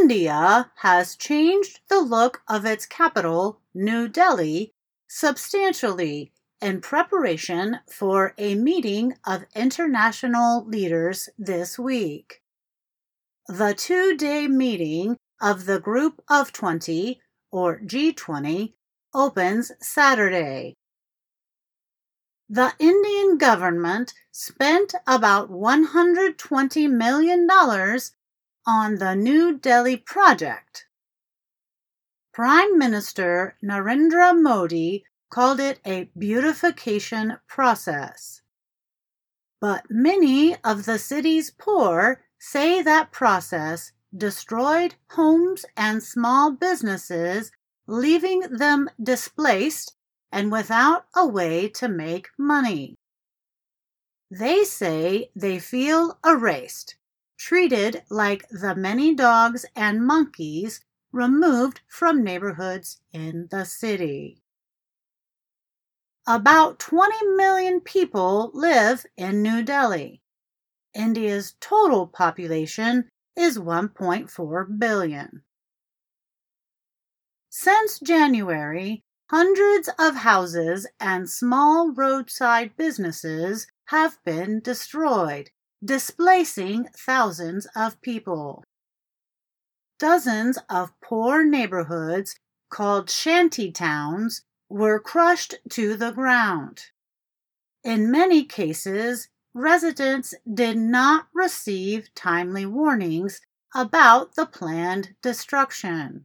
India has changed the look of its capital, New Delhi, substantially in preparation for a meeting of international leaders this week. The 2-day meeting of the Group of 20, or G20, opens Saturday. The Indian government spent about $120 million on the New Delhi project. Prime Minister Narendra Modi called it a beautification process. But many of the city's poor say that process destroyed homes and small businesses, leaving them displaced and without a way to make money. They say they feel erased, treated like the many dogs and monkeys removed from neighborhoods in the city. About 20 million people live in New Delhi. India's total population is 1.4 billion. Since January, hundreds of houses and small roadside businesses have been destroyed, displacing thousands of people. Dozens of poor neighborhoods, called shanty towns, were crushed to the ground. In many cases, residents did not receive timely warnings about the planned destruction.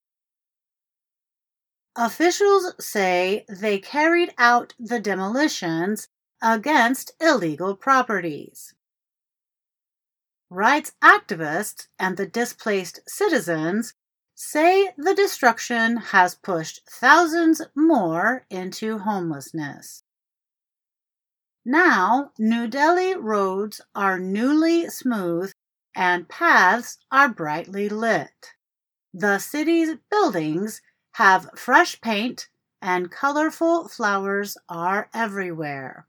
Officials say they carried out the demolitions against illegal properties. Rights activists and the displaced citizens say the destruction has pushed thousands more into homelessness. Now, New Delhi roads are newly smooth and paths are brightly lit. The city's buildings have fresh paint and colorful flowers are everywhere.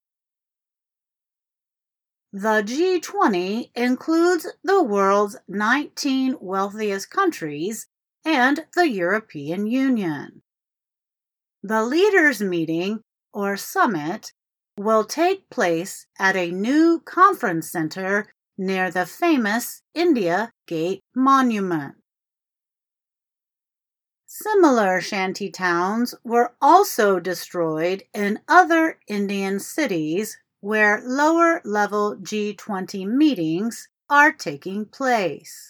The G20 includes the world's 19 wealthiest countries and the European Union. The leaders' meeting, or summit, will take place at a new conference center near the famous India Gate Monument. Similar shanty towns were also destroyed in other Indian cities where lower-level G20 meetings are taking place.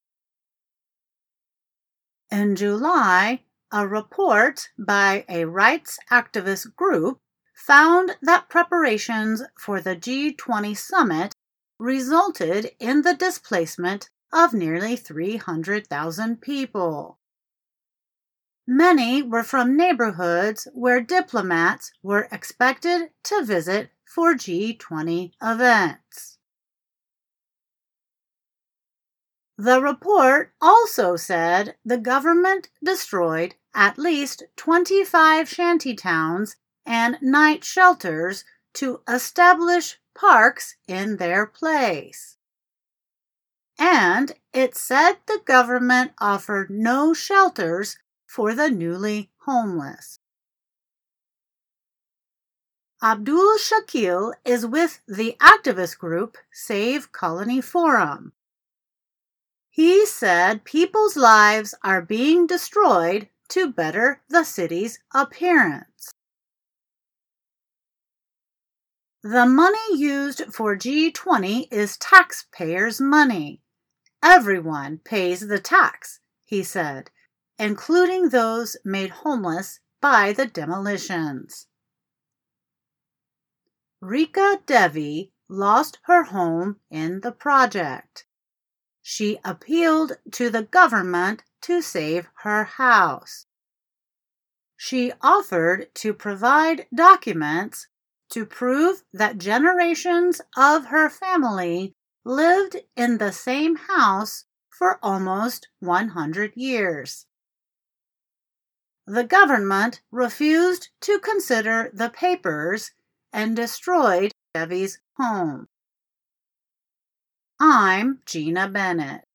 In July, a report by a rights activist group found that preparations for the G20 summit resulted in the displacement of nearly 300,000 people. Many were from neighborhoods where diplomats were expected to visit for G20 events. The report also said the government destroyed at least 25 shantytowns and night shelters to establish parks in their place. And it said the government offered no shelters for the newly homeless. Abdul Shakil is with the activist group Save Colony Forum. He said people's lives are being destroyed to better the city's appearance. The money used for G20 is taxpayers' money. Everyone pays the tax, he said, including those made homeless by the demolitions. Rika Devi lost her home in the project. She appealed to the government to save her house. She offered to provide documents to prove that generations of her family lived in the same house for almost 100 years. The government refused to consider the papers and destroyed Devi's home. I'm Gina Bennett.